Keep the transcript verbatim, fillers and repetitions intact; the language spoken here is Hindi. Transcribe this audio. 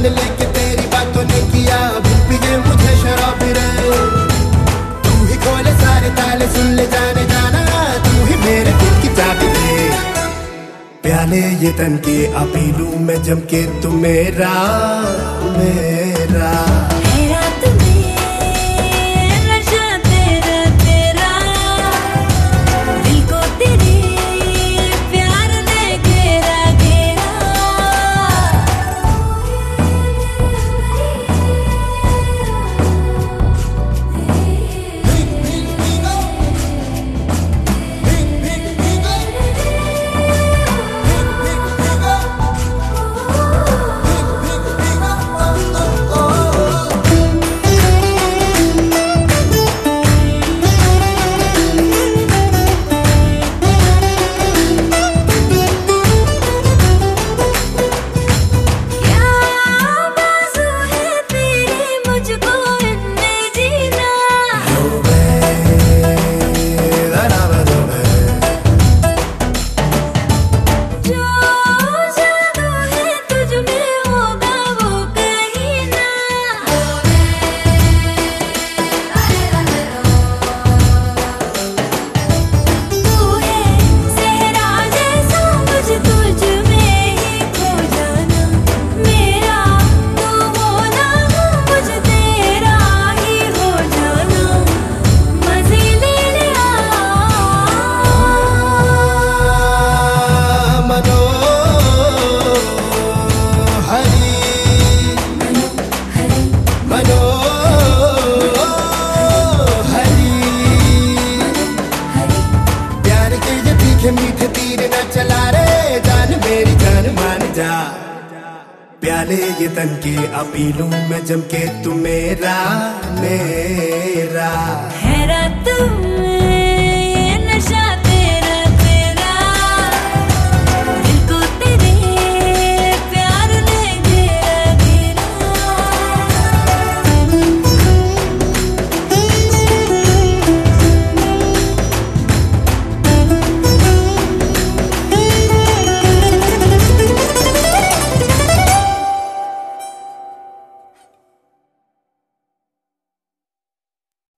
लेके तेरी बातों ने किया अभी पिए मुझे शराब रे। तू ही खोले सारे ताले, सुन ले जाने जाना, तू ही मेरे दिल की चाबी दे। प्याले ये तन के अपी लूं मैं जम के, तू मेरा मेरा मीठे तीर न चला रे, जान मेरी जान मान जा। प्याले ये तन के अपी लूं मैं जम के, तू मेरा मेरा है रात